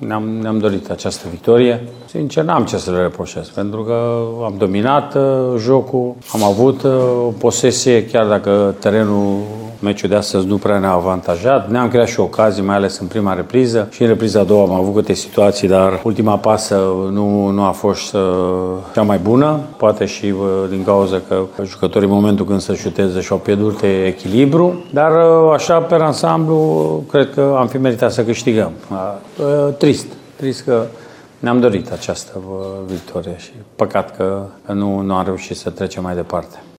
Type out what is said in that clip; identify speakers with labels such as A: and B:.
A: ne-am dorit această victorie. Sincer, n-am ce să le reproșez, pentru că am dominat jocul, am avut posesie, chiar dacă terenul, meciul de astăzi nu prea ne-a avantajat. Ne-am creat și ocazii, mai ales în prima repriză. Și în repriza a doua am avut câte situații, dar ultima pasă nu a fost cea mai bună. Poate și din cauza că jucătorii în momentul când se șuteze și-au pierdut echilibru. Dar așa, pe ansamblu, cred că am fi meritat să câștigăm. Trist că ne-am dorit această victorie și păcat că nu am reușit să trecem mai departe.